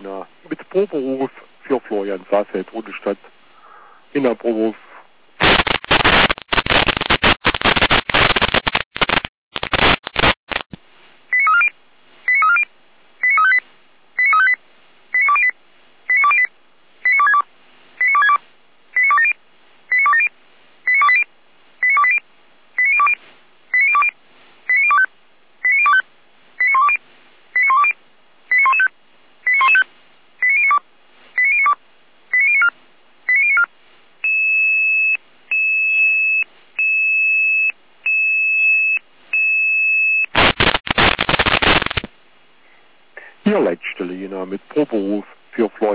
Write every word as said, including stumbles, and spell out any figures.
Jena mit Proberuf für Florian Sasset, Rudestadt in der Proberuf. Hier Leitstelle Jena mit Proberuf für Florian